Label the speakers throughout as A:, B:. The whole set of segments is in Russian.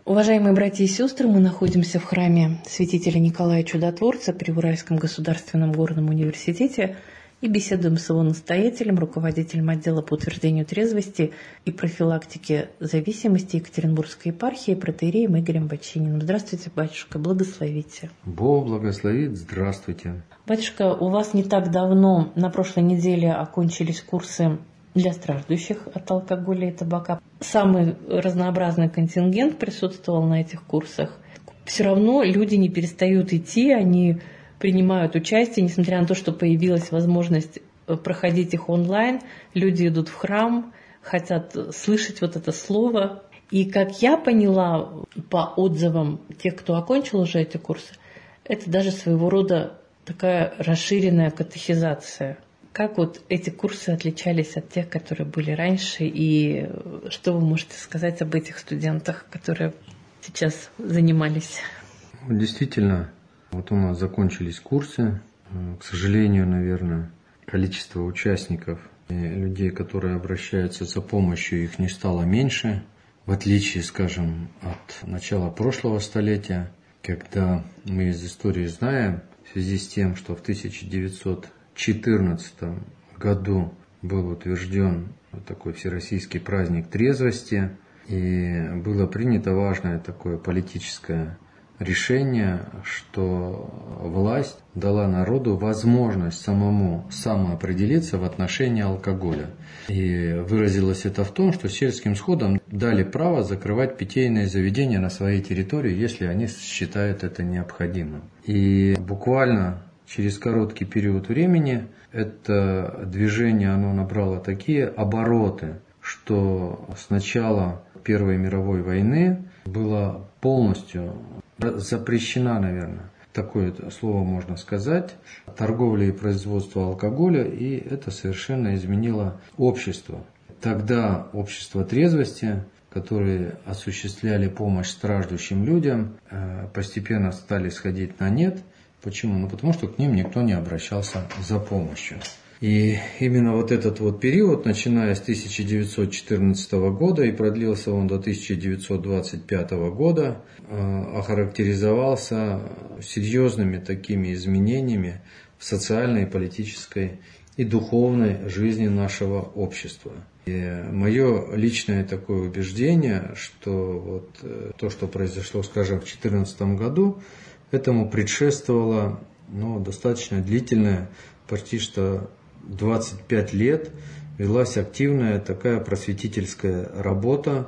A: Уважаемые братья и сестры, мы находимся в храме святителя Николая Чудотворца при Уральском государственном горном университете и беседуем с его настоятелем, руководителем отдела по утверждению трезвости и профилактике зависимости Екатеринбургской епархии протоиереем Игорем Бочининым. Здравствуйте, батюшка, благословите.
B: Бог благословит, здравствуйте.
A: Батюшка, у вас не так давно, на прошлой неделе, окончились курсы для страждущих от алкоголя и табака. Самый разнообразный контингент присутствовал на этих курсах. Все равно люди не перестают идти, они принимают участие, несмотря на то, что появилась возможность проходить их онлайн. Люди идут в храм, хотят слышать вот это слово. И как я поняла по отзывам тех, кто окончил уже эти курсы, это даже своего рода такая расширенная катехизация. Как вот эти курсы отличались от тех, которые были раньше, и что вы можете сказать об этих студентах, которые сейчас занимались?
B: Действительно, вот у нас закончились курсы. К сожалению, наверное, количество участников и людей, которые обращаются за помощью, их не стало меньше, в отличие, скажем, от начала прошлого столетия, когда мы из истории знаем, в связи с тем, что в 1914 году был утвержден такой всероссийский праздник трезвости, и было принято важное такое политическое решение, что власть дала народу возможность самому самоопределиться в отношении алкоголя. И выразилось это в том, что сельским сходам дали право закрывать питейные заведения на своей территории, если они считают это необходимым. И буквально через короткий период времени это движение оно набрало такие обороты, что с начала Первой мировой войны было полностью запрещена, наверное, такое слово можно сказать, торговля и производство алкоголя, и это совершенно изменило общество. Тогда общество трезвости, которые осуществляли помощь страждущим людям, постепенно стали сходить на нет. Почему? Потому что к ним никто не обращался за помощью. И именно вот этот вот период, начиная с 1914 года и продлился он до 1925 года, охарактеризовался серьезными такими изменениями в социальной, политической и духовной жизни нашего общества. И мое личное такое убеждение, что вот то, что произошло, скажем, в 2014 году, этому предшествовала достаточно длительная, почти что 25 лет, велась активная такая просветительская работа.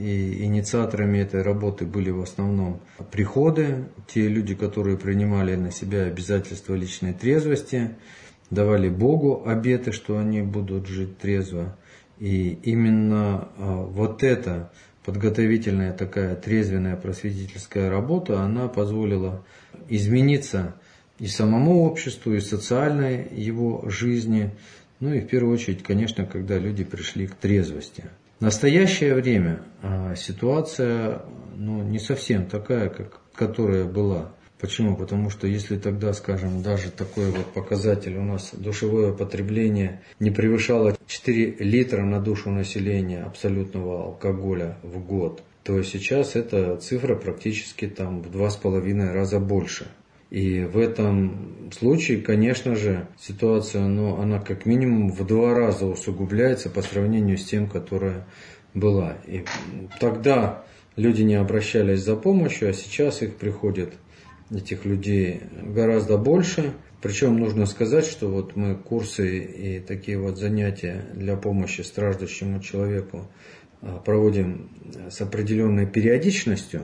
B: И инициаторами этой работы были в основном приходы, те люди, которые принимали на себя обязательства личной трезвости, давали Богу обеты, что они будут жить трезво. И именно вот эта подготовительная такая трезвенная просветительская работа, она позволила измениться и самому обществу, и социальной его жизни, и в первую очередь, конечно, когда люди пришли к трезвости. В настоящее время ситуация не совсем такая, которая была. Почему? Потому что если тогда, скажем, даже такой вот показатель у нас душевое потребление не превышало 4 литра на душу населения абсолютного алкоголя в год, то сейчас эта цифра практически в 2,5 раза больше. И в этом случае, конечно же, ситуация, она как минимум в 2 раза усугубляется по сравнению с тем, которая была. И тогда люди не обращались за помощью, а сейчас их приходит, этих людей, гораздо больше. Причем нужно сказать, что вот мы курсы и такие вот занятия для помощи страждущему человеку проводим с определенной периодичностью.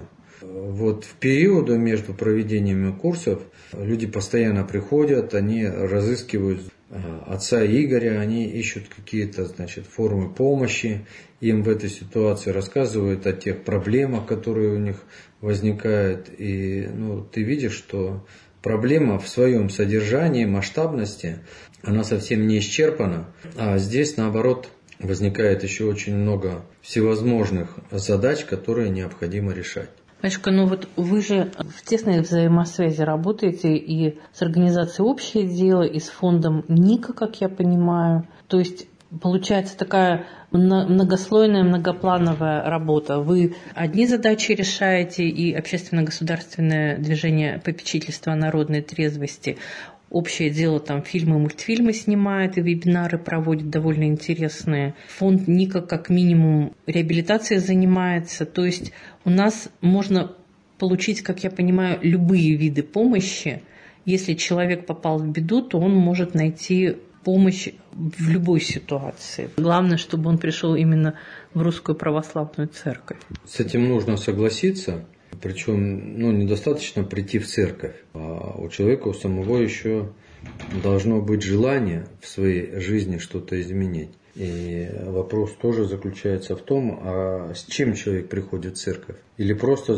B: Вот в периоды между проведениями курсов люди постоянно приходят, они разыскивают отца Игоря, они ищут какие-то, формы помощи им в этой ситуации, рассказывают о тех проблемах, которые у них возникают. И ты видишь, что проблема в своем содержании, масштабности, она совсем не исчерпана, а здесь, наоборот, возникает еще очень много всевозможных задач, которые необходимо решать.
A: Батюшка, вы же в тесной взаимосвязи работаете и с организацией «Общее дело», и с фондом НИКа, как я понимаю. То есть получается такая многослойная, многоплановая работа. Вы одни задачи решаете, и общественно-государственное движение попечительства народной трезвости. Общее дело, там фильмы, мультфильмы снимает и вебинары проводит довольно интересные. Фонд Ника как минимум реабилитацией занимается. То есть у нас можно получить, как я понимаю, любые виды помощи. Если человек попал в беду, то он может найти помощь в любой ситуации. Главное, чтобы он пришел именно в Русскую Православную Церковь.
B: С этим нужно согласиться. Причем недостаточно прийти в церковь, а у человека у самого еще должно быть желание в своей жизни что-то изменить. И вопрос тоже заключается в том, а с чем человек приходит в церковь? Или просто,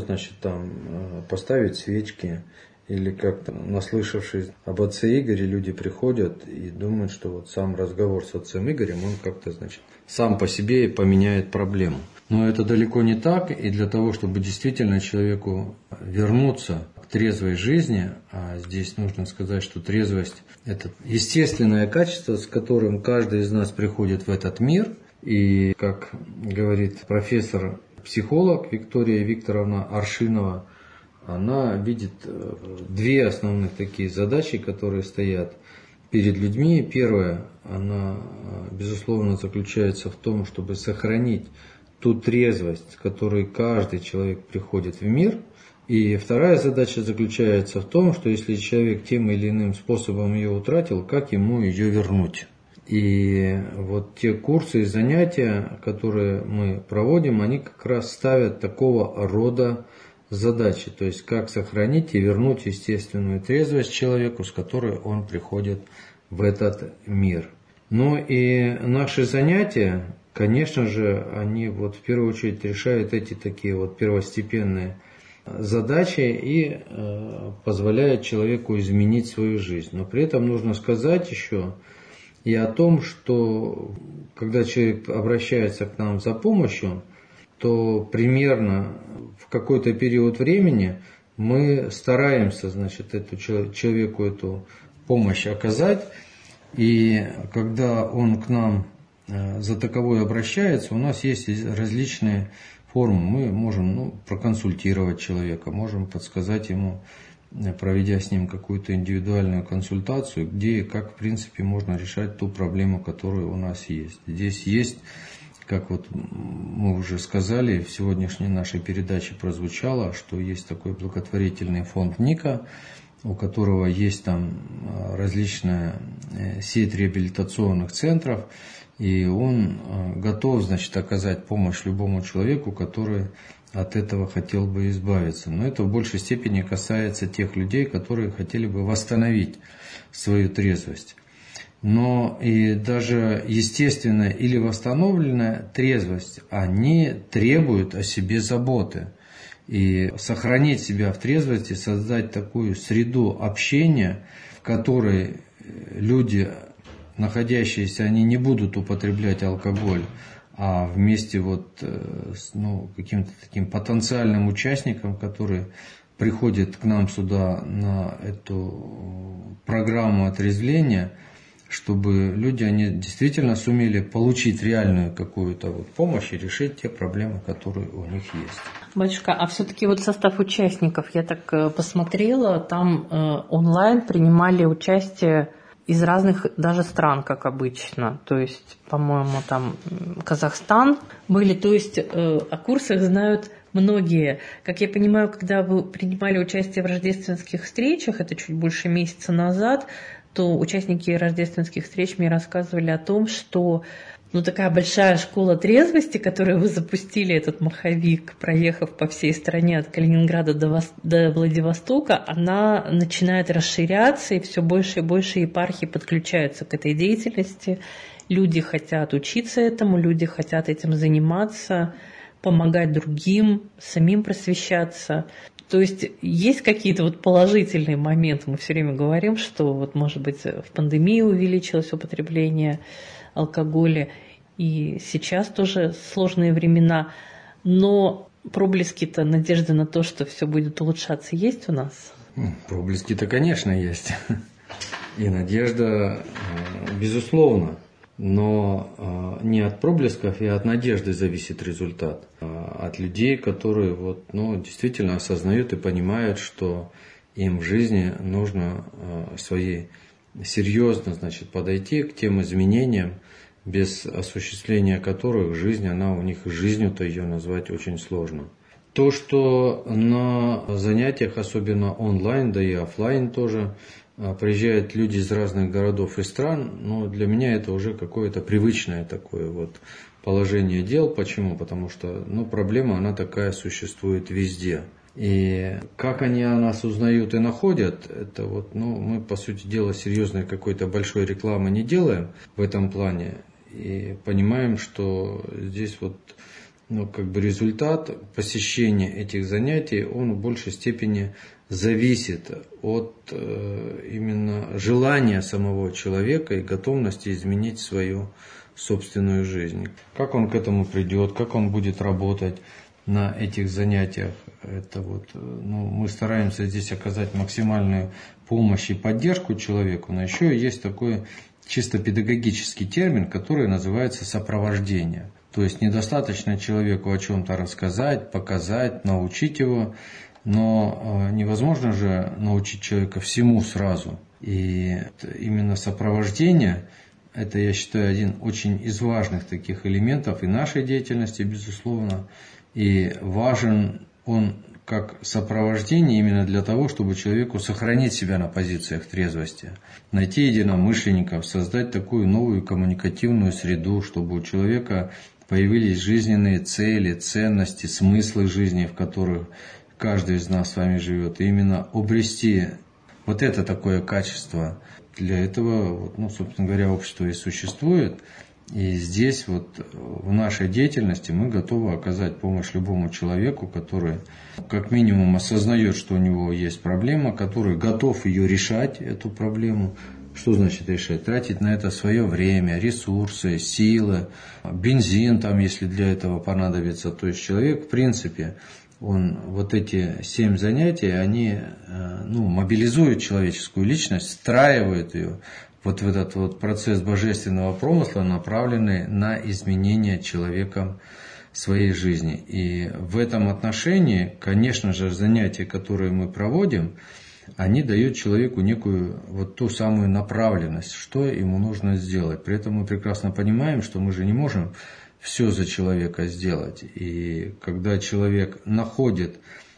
B: поставить свечки, или как-то, наслышавшись об отце Игоре, люди приходят и думают, что вот сам разговор с отцом Игорем, он как-то, сам по себе поменяет проблему. Но это далеко не так, и для того, чтобы действительно человеку вернуться к трезвой жизни, а здесь нужно сказать, что трезвость – это естественное качество, с которым каждый из нас приходит в этот мир, и, как говорит профессор-психолог Виктория Викторовна Аршинова, она видит две основных такие задачи, которые стоят перед людьми. Первая, она, безусловно, заключается в том, чтобы сохранить ту трезвость, с которой каждый человек приходит в мир. И вторая задача заключается в том, что если человек тем или иным способом ее утратил, как ему ее вернуть. И вот те курсы и занятия, которые мы проводим, они как раз ставят такого рода задачи. То есть как сохранить и вернуть естественную трезвость человеку, с которой он приходит в этот мир. Ну и наши занятия, конечно же, они в первую очередь решают эти такие первостепенные задачи и позволяют человеку изменить свою жизнь. Но при этом нужно сказать еще и о том, что когда человек обращается к нам за помощью, то примерно в какой-то период времени мы стараемся, человеку эту помощь оказать. И когда он к нам за таковой обращается, у нас есть различные формы. Мы можем проконсультировать человека, можем подсказать ему, проведя с ним какую-то индивидуальную консультацию, где и как в принципе можно решать ту проблему, которая у нас есть. Здесь есть, как мы уже сказали, в сегодняшней нашей передаче прозвучало, что есть такой благотворительный фонд Ника, у которого есть там различная сеть реабилитационных центров, и он готов, оказать помощь любому человеку, который от этого хотел бы избавиться. Но это в большей степени касается тех людей, которые хотели бы восстановить свою трезвость. Но и даже естественная или восстановленная трезвость, они требуют о себе заботы. И сохранить себя в трезвости, создать такую среду общения, в которой люди, находящиеся, они не будут употреблять алкоголь, а вместе с каким-то таким потенциальным участником, который приходит к нам сюда на эту программу отрезвления, чтобы люди, они действительно сумели получить реальную какую-то помощь и решить те проблемы, которые у них есть.
A: Батюшка, а все-таки состав участников, я так посмотрела, там онлайн принимали участие из разных даже стран, как обычно. То есть, по-моему, там Казахстан были. То есть о курсах знают многие. Как я понимаю, когда вы принимали участие в рождественских встречах, это чуть больше месяца назад, то участники рождественских встреч мне рассказывали о том, что такая большая школа трезвости, которую вы запустили, этот маховик, проехав по всей стране от Калининграда до Владивостока, она начинает расширяться, и все больше и больше епархий подключаются к этой деятельности. Люди хотят учиться этому, люди хотят этим заниматься, помогать другим, самим просвещаться. То есть какие-то положительные моменты. Мы все время говорим, что может быть в пандемии увеличилось употребление алкоголя, и сейчас тоже сложные времена. Но проблески-то, надежды на то, что все будет улучшаться, есть у нас?
B: Проблески-то, конечно, есть. И надежда, безусловно. Но не от проблесков и от надежды зависит результат, а от людей, которые действительно осознают и понимают, что им в жизни нужно серьезно подойти к тем изменениям, без осуществления которых жизнь, она у них жизнью-то ее назвать очень сложно. То, что на занятиях, особенно онлайн, да и офлайн тоже, приезжают люди из разных городов и стран, для меня это уже какое-то привычное такое положение дел. Почему? Потому что проблема, она такая существует везде. И как они о нас узнают и находят, это мы, по сути дела, серьезной какой-то большой рекламы не делаем в этом плане. И понимаем, что здесь результат посещения этих занятий, он в большей степени зависит от именно желания самого человека и готовности изменить свою собственную жизнь. Как он к этому придет, как он будет работать на этих занятиях, это мы стараемся здесь оказать максимальную помощь и поддержку человеку, но еще есть такой чисто педагогический термин, который называется сопровождение. То есть недостаточно человеку о чем-то рассказать, показать, научить его, но невозможно же научить человека всему сразу. И именно сопровождение, это, я считаю, один очень из важных таких элементов и нашей деятельности, безусловно. И важен он как сопровождение именно для того, чтобы человеку сохранить себя на позициях трезвости, найти единомышленников, создать такую новую коммуникативную среду, чтобы у человека появились жизненные цели, ценности, смыслы жизни, в которых каждый из нас с вами живет. И именно обрести это такое качество. Для этого, собственно говоря, общество и существует. И здесь в нашей деятельности мы готовы оказать помощь любому человеку, который как минимум осознает, что у него есть проблема, который готов ее решать, эту проблему. Что значит решать? Тратить на это свое время, ресурсы, силы, бензин, если для этого понадобится. То есть человек, в принципе, он эти 7 занятий, они мобилизуют человеческую личность, встраивают ее в этот процесс божественного промысла, направленный на изменение человеком своей жизни. И в этом отношении, конечно же, занятия, которые мы проводим, они дают человеку некую ту самую направленность, что ему нужно сделать. При этом мы прекрасно понимаем, что мы же не можем все за человека сделать. И когда человек находит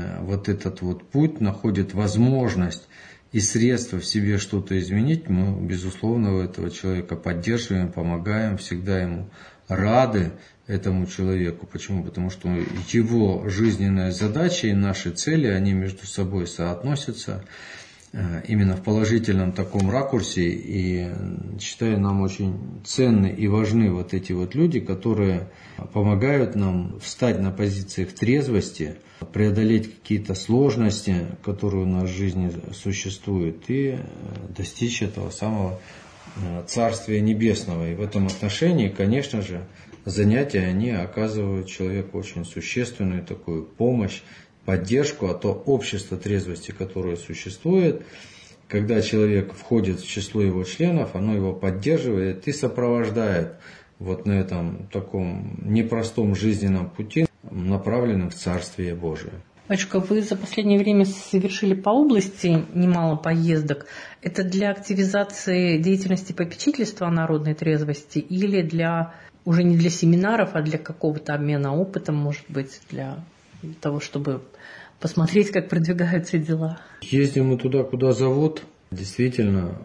B: этот путь, находит возможность и средства в себе что-то изменить, мы, безусловно, этого человека поддерживаем, помогаем, всегда ему рады этому человеку. Почему? Потому что его жизненная задача и наши цели, они между собой соотносятся именно в положительном таком ракурсе. И считаю, нам очень ценны и важны эти люди, которые помогают нам встать на позициях трезвости, преодолеть какие-то сложности, которые у нас в жизни существуют, и достичь этого самого Царствия Небесного. И в этом отношении, конечно же, занятия, они оказывают человеку очень существенную такую помощь, поддержку, а то общество трезвости, которое существует, когда человек входит в число его членов, оно его поддерживает и сопровождает на этом таком непростом жизненном пути, направленном в Царствие Божие.
A: Батюшка, вы за последнее время совершили по области немало поездок. Это для активизации деятельности попечительства о народной трезвости или уже не для семинаров, а для какого-то обмена опытом, может быть, для того, чтобы посмотреть, как продвигаются дела?
B: Ездим мы туда, куда зовут. Действительно,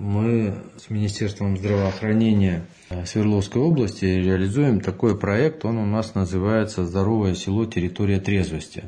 B: мы с Министерством здравоохранения Свердловской области реализуем такой проект. Он у нас называется «Здоровое село. Территория трезвости».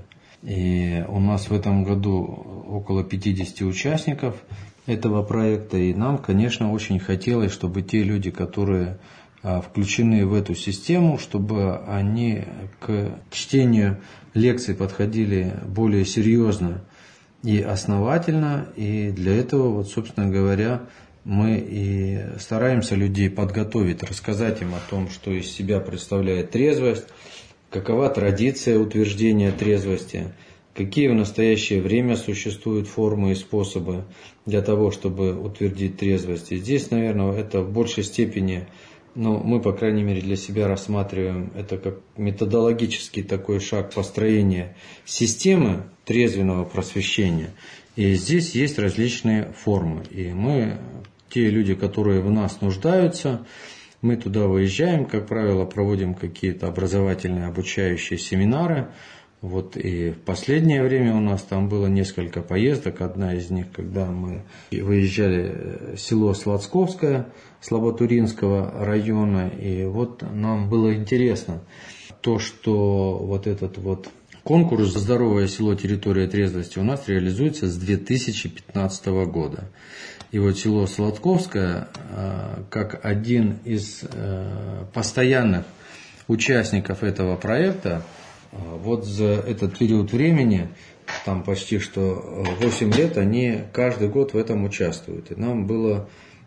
B: И у нас в этом году около 50 участников этого проекта. И нам, конечно, очень хотелось, чтобы те люди, которые включены в эту систему, чтобы они к чтению лекций подходили более серьезно и основательно. И для этого, собственно говоря, мы и стараемся людей подготовить, рассказать им о том, что из себя представляет трезвость, какова традиция утверждения трезвости, какие в настоящее время существуют формы и способы для того, чтобы утвердить трезвость. И здесь, наверное, это в большей степени Но мы, по крайней мере, для себя рассматриваем это как методологический такой шаг построения системы трезвенного просвещения. И здесь есть различные формы. И мы, те люди, которые в нас нуждаются, мы туда выезжаем, как правило, проводим какие-то образовательные, обучающие семинары. Вот и в последнее время у нас там было несколько поездок. Одна из них, когда мы выезжали в село Слацковское Слаботуринского района. И вот нам было интересно то, что вот этот вот конкурс «Здоровое село. Территория трезвости» у нас реализуется с 2015 года. И вот село Солодковское, как один из постоянных участников этого проекта, вот за этот период времени, там почти что 8 лет, они каждый год в этом участвуют. И нам было,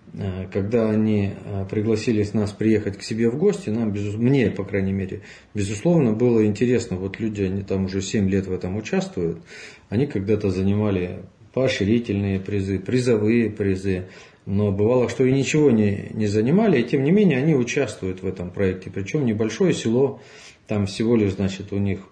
B: когда они пригласили нас приехать к себе в гости, мне, по крайней мере, безусловно, было интересно. Вот люди, они там уже 7 лет в этом участвуют, они когда-то занимали поощрительные призы, призовые призы, но бывало, что и ничего не занимали, и тем не менее они участвуют в этом проекте. Причем небольшое село, там всего лишь, значит, у них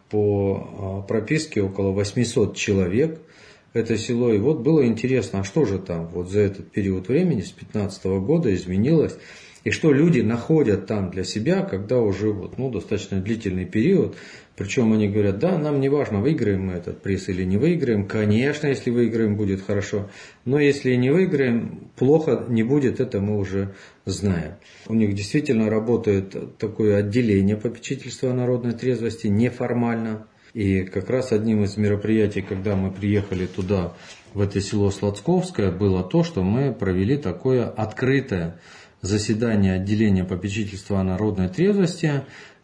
B: по прописке около 800 человек это село. И вот было интересно, а что же там вот за этот период времени, с 2015 года изменилось, и что люди находят там для себя, когда уже вот, достаточно длительный период. Причем они говорят, да, нам не важно, выиграем мы этот приз или не выиграем. Конечно, если выиграем, будет хорошо. Но если не выиграем, плохо не будет, это мы уже знаем. У них действительно работает такое отделение попечительства о народной трезвости неформально. И как раз одним из мероприятий, когда мы приехали туда, в это село Слацковское, было то, что мы провели такое открытое заседание отделения попечительства о народной трезвости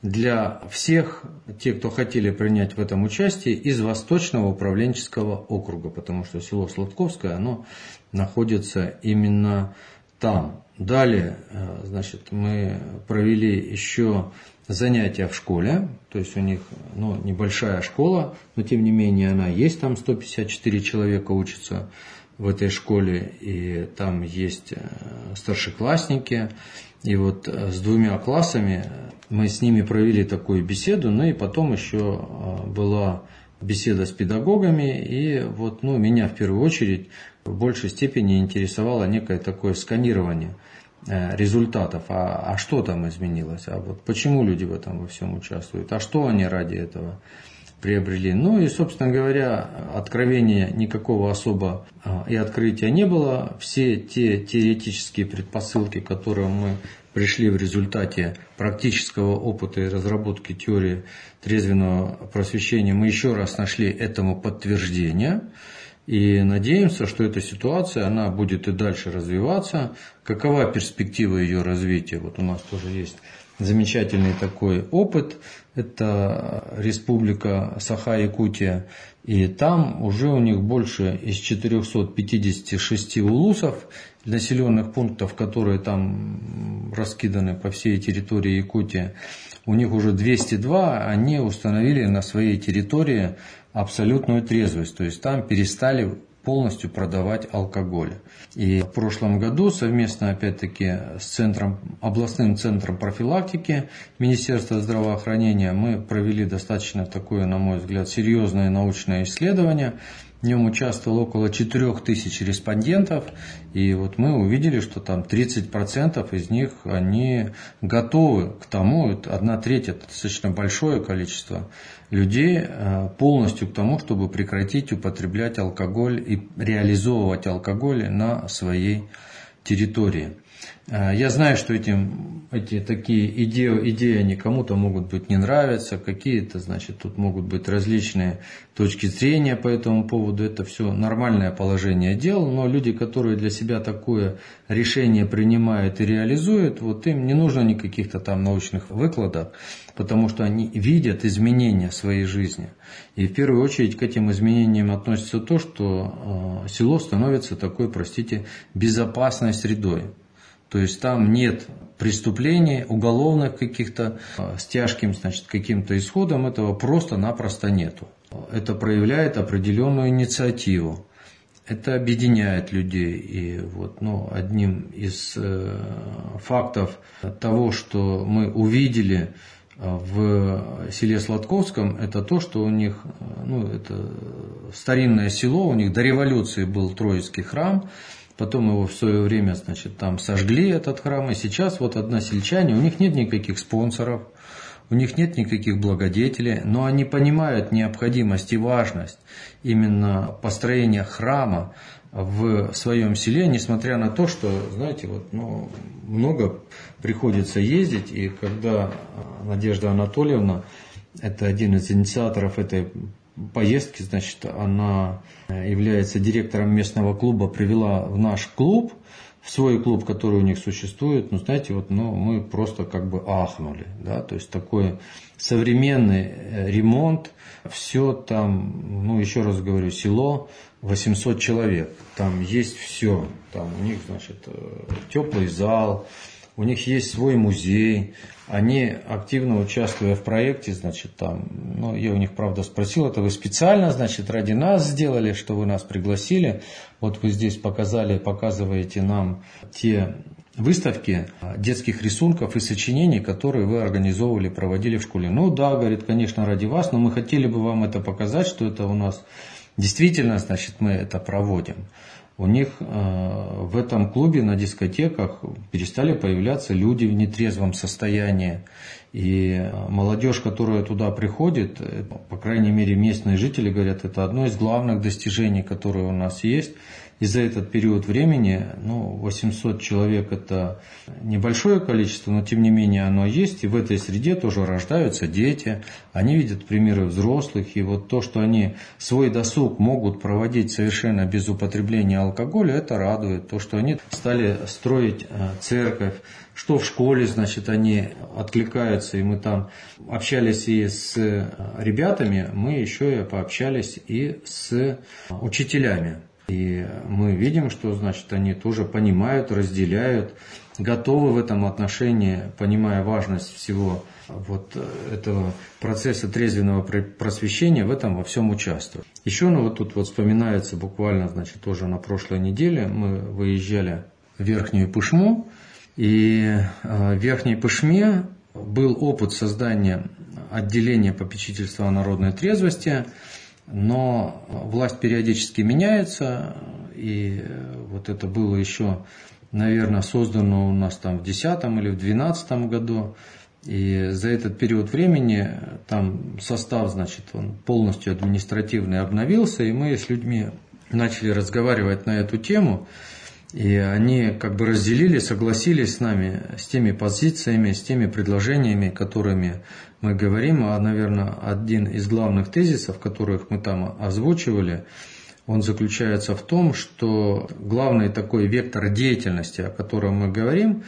B: для всех тех, кто хотели принять в этом участие из Восточного управленческого округа, потому что село Сладковское, оно находится именно там. Далее, значит, мы провели еще занятия в школе, то есть у них небольшая школа, но тем не менее она есть, там 154 человека учатся в этой школе, и там есть старшеклассники. И вот с 2 классами мы с ними провели такую беседу, и потом еще была беседа с педагогами, и вот меня в первую очередь в большей степени интересовало некое такое сканирование результатов, а что там изменилось, а вот почему люди в этом во всем участвуют, а что они ради этого приобрели. И, собственно говоря, откровения никакого особо и открытия не было. Все те теоретические предпосылки, к которым мы пришли в результате практического опыта и разработки теории трезвенного просвещения, мы еще раз нашли этому подтверждение. И надеемся, что эта ситуация, она будет и дальше развиваться. Какова перспектива ее развития? Вот у нас тоже есть замечательный такой опыт. Это республика Саха-Якутия. И там уже у них больше из 456 улусов, населенных пунктов, которые там раскиданы по всей территории Якутии. У них уже 202, они установили на своей территории абсолютную трезвость. То есть там перестали полностью продавать алкоголь. И в прошлом году совместно, опять-таки, с областным центром профилактики Министерства здравоохранения мы провели достаточно такое, на мой взгляд, серьезное научное исследование. В нем участвовало около 4000 респондентов, и вот мы увидели, что там 30% из них, они готовы к тому, это 1/3, это достаточно большое количество людей, полностью к тому, чтобы прекратить употреблять алкоголь и реализовывать алкоголь на своей территории. Я знаю, что эти такие идеи, они кому-то могут быть не нравятся, какие-то, значит, тут могут быть различные точки зрения по этому поводу. Это все нормальное положение дел, но люди, которые для себя такое решение принимают и реализуют, вот им не нужно никаких-то там научных выкладок, потому что они видят изменения в своей жизни. И в первую очередь к этим изменениям относится то, что село становится такой, безопасной средой. То есть там нет преступлений, уголовных каких-то с тяжким, каким-то исходом, этого просто-напросто нету. Это проявляет определенную инициативу. это объединяет людей. И вот, одним из фактов того, что мы увидели в селе Сладковском, это то, что у них, это старинное село, у них до революции был Троицкий храм, потом его в свое время, там сожгли этот храм, и сейчас вот односельчане, у них нет никаких спонсоров, у них нет никаких благодетелей, но они понимают необходимость и важность именно построения храма в своем селе, несмотря на то, что, знаете, много приходится ездить, и когда Надежда Анатольевна, это один из инициаторов этой поездки, она является директором местного клуба, привела в наш клуб, в свой клуб, который у них существует, мы просто ахнули, да, то есть такой современный ремонт, все там, еще раз говорю, село 800 человек, там есть все, там у них, теплый зал, у них есть свой музей, они активно участвуя в проекте, я у них, правда, спросил, это вы специально, ради нас сделали, что вы нас пригласили, вот вы здесь показываете нам те выставки детских рисунков и сочинений, которые вы организовывали, проводили в школе. Да, говорит, конечно, ради вас, но мы хотели бы вам это показать, что это у нас действительно, мы это проводим. У них в этом клубе на дискотеках перестали появляться люди в нетрезвом состоянии. И молодежь, которая туда приходит, по крайней мере местные жители говорят, это одно из главных достижений, которые у нас есть. И за этот период времени, 800 человек это небольшое количество, но тем не менее оно есть. И в этой среде тоже рождаются дети, они видят примеры взрослых. И вот то, что они свой досуг могут проводить совершенно без употребления алкоголя, это радует. То, что они стали строить церковь, что в школе, они откликаются. И мы там общались и с ребятами, мы еще и пообщались и с учителями. И мы видим, что, они тоже понимают, разделяют, готовы в этом отношении, понимая важность всего этого процесса трезвенного просвещения, в этом во всем участвуют. Еще, тут вспоминается буквально, тоже на прошлой неделе мы выезжали в Верхнюю Пышму, и в Верхней Пышме был опыт создания отделения попечительства о народной трезвости. Но власть периодически меняется, и это было еще, наверное, создано у нас там в 2010 или в 2012 году. И за этот период времени там состав, он полностью административный обновился, и мы с людьми начали разговаривать на эту тему. И они разделили, согласились с нами, с теми позициями, с теми предложениями, которыми мы говорим. А, наверное, один из главных тезисов, которых мы там озвучивали, он заключается в том, что главный такой вектор деятельности, о котором мы говорим,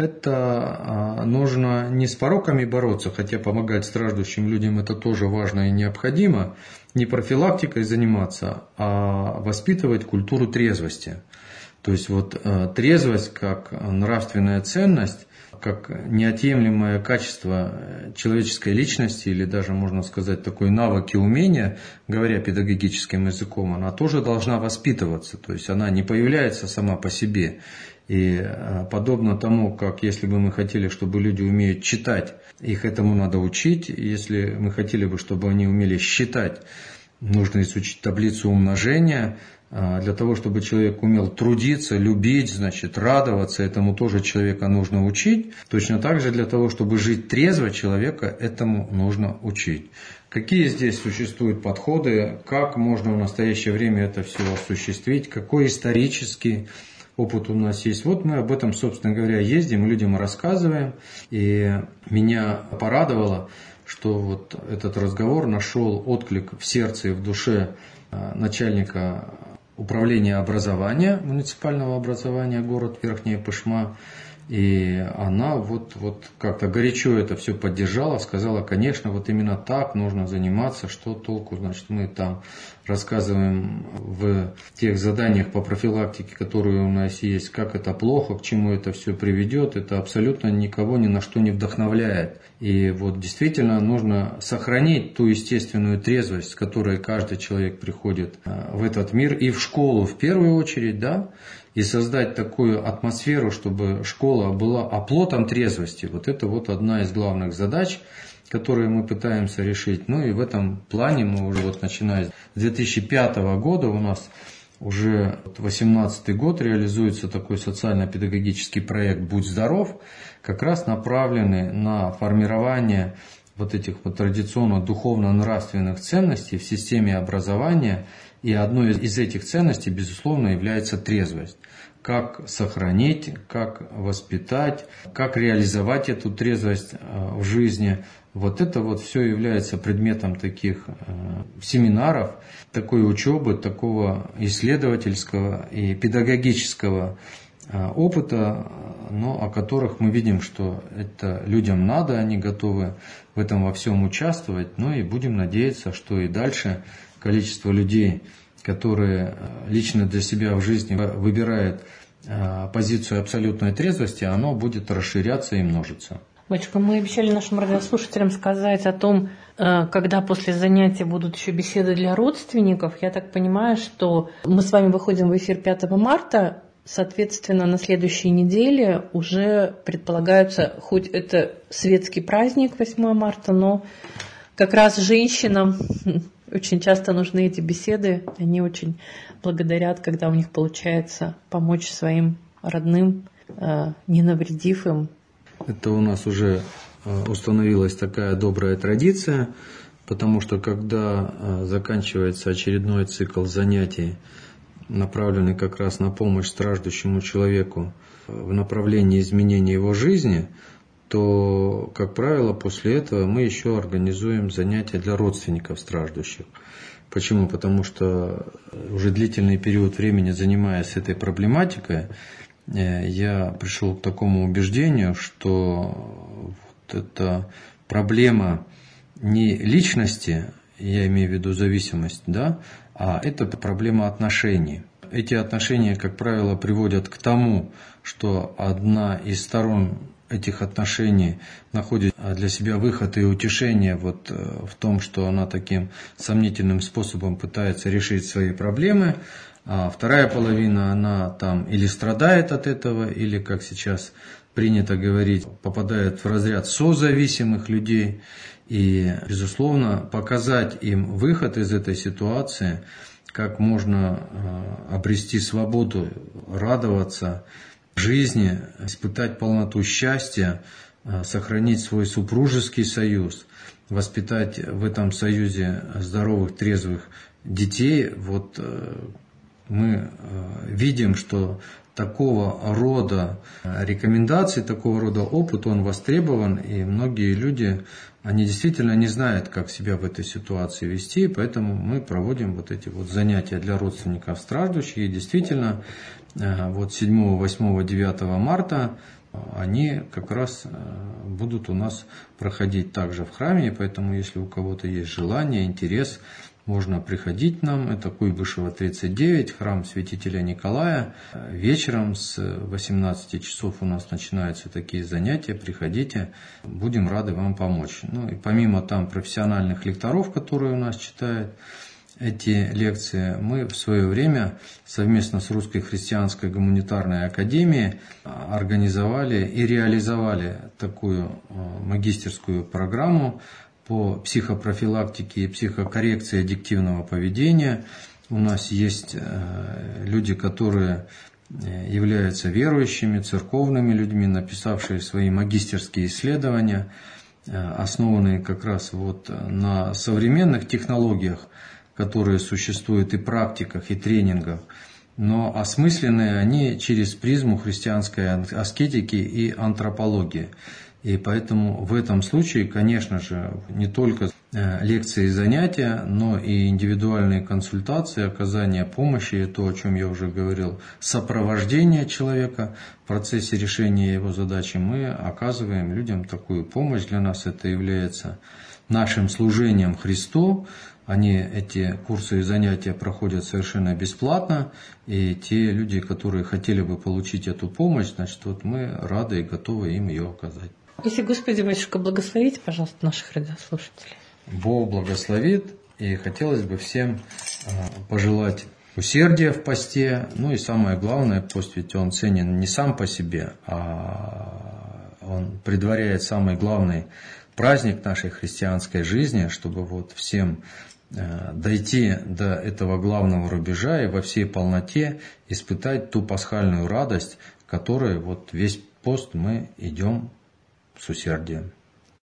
B: это нужно не с пороками бороться, хотя помогать страждущим людям это тоже важно и необходимо, не профилактикой заниматься, а воспитывать культуру трезвости. То есть трезвость как нравственная ценность, как неотъемлемое качество человеческой личности, или даже, можно сказать, такой навык и умение, говоря педагогическим языком, она тоже должна воспитываться. То есть она не появляется сама по себе. И подобно тому, как если бы мы хотели, чтобы люди умеют читать, их этому надо учить. Если мы хотели бы, чтобы они умели считать, нужно изучить таблицу умножения. Для того, чтобы человек умел трудиться, любить, радоваться, этому тоже человека нужно учить. Точно так же для того, чтобы жить трезво, человека этому нужно учить. Какие здесь существуют подходы, как можно в настоящее время это все осуществить, какой исторический опыт у нас есть. Мы об этом, собственно говоря, ездим, людям рассказываем. И меня порадовало, что этот разговор нашел отклик в сердце и в душе начальника управления образования, муниципального образования, город Верхняя Пышма. И она как-то горячо это все поддержала, сказала, конечно, именно так нужно заниматься, что толку, мы там рассказываем в тех заданиях по профилактике, которые у нас есть, как это плохо, к чему это все приведет, это абсолютно никого ни на что не вдохновляет. И вот действительно нужно сохранить ту естественную трезвость, с которой каждый человек приходит в этот мир и в школу в первую очередь, да, и создать такую атмосферу, чтобы школа была оплотом трезвости. Вот это вот одна из главных задач, которые мы пытаемся решить. Ну и в этом плане мы уже вот начиная с 2005 года у нас уже 18-й год реализуется такой социально-педагогический проект «Будь здоров», как раз направленный на формирование вот этих вот традиционно духовно-нравственных ценностей в системе образования. И одной из этих ценностей, безусловно, является трезвость. Как сохранить, как воспитать, как реализовать эту трезвость в жизни. Вот это вот все является предметом таких семинаров, такой учебы, такого исследовательского и педагогического опыта, но о которых мы видим, что это людям надо, они готовы в этом во всем участвовать, ну и будем надеяться, что и дальше количество людей, которые лично для себя в жизни выбирают позицию абсолютной трезвости, оно будет расширяться и множиться.
A: Батюшка, мы обещали нашим радиослушателям сказать о том, когда после занятия будут еще беседы для родственников. Я так понимаю, что мы с вами выходим в эфир 5 марта, соответственно, на следующей неделе уже предполагаются, хоть это светский праздник 8 марта, но как раз женщинам очень часто нужны эти беседы. Они очень благодарят, когда у них получается помочь своим родным, не навредив им.
B: Это у нас уже установилась такая добрая традиция, потому что когда заканчивается очередной цикл занятий, направленный как раз на помощь страждущему человеку в направлении изменения его жизни, то, как правило, после этого мы еще организуем занятия для родственников страждущих. Почему? Потому что уже длительный период времени, занимаясь этой проблематикой, я пришел к такому убеждению, что вот эта проблема не личности, я имею в виду зависимость, да, а это проблема отношений. Эти отношения, как правило, приводят к тому, что одна из сторон этих отношений находит для себя выход и утешение вот в том, что она таким сомнительным способом пытается решить свои проблемы, а вторая половина, она там или страдает от этого, или, как сейчас принято говорить, попадает в разряд созависимых людей. И, безусловно, показать им выход из этой ситуации, как можно обрести свободу, радоваться жизни, испытать полноту счастья, сохранить свой супружеский союз, воспитать в этом союзе здоровых, трезвых детей. Вот мы видим, что такого рода рекомендации, такого рода опыт, он востребован, и многие люди, они действительно не знают, как себя в этой ситуации вести, поэтому мы проводим вот эти вот занятия для родственников страждущих, и действительно вот 7, 8, 9 марта они как раз будут у нас проходить также в храме, и поэтому, если у кого-то есть желание, интерес, можно приходить к нам. Это Куйбышева, 39, храм святителя Николая. Вечером с 18 часов у нас начинаются такие занятия. Приходите, будем рады вам помочь. Ну и помимо там профессиональных лекторов, которые у нас читают эти лекции, мы в свое время совместно с Русской христианской гуманитарной академией организовали и реализовали такую магистерскую программу по психопрофилактике и психокоррекции аддиктивного поведения. У нас есть люди, которые являются верующими, церковными людьми, написавшие свои магистерские исследования, основанные как раз вот на современных технологиях, которые существуют и практиках, и тренингах, но осмысленные они через призму христианской аскетики и антропологии. И поэтому в этом случае, конечно же, не только лекции и занятия, но и индивидуальные консультации, оказание помощи, и то, о чем я уже говорил, сопровождение человека в процессе решения его задачи, мы оказываем людям такую помощь. Для нас это является нашим служением Христу, эти курсы и занятия проходят совершенно бесплатно, и те люди, которые хотели бы получить эту помощь, значит, вот мы рады и готовы им ее оказать.
A: Если, Господи, батюшка, благословите, пожалуйста, наших радиослушателей.
B: Бог благословит, и хотелось бы всем пожелать усердия в посте, ну и самое главное, пост ведь он ценен не сам по себе, а он предваряет самый главный праздник нашей христианской жизни, чтобы вот всем дойти до этого главного рубежа и во всей полноте испытать ту пасхальную радость, которой вот весь пост мы идем с усердием.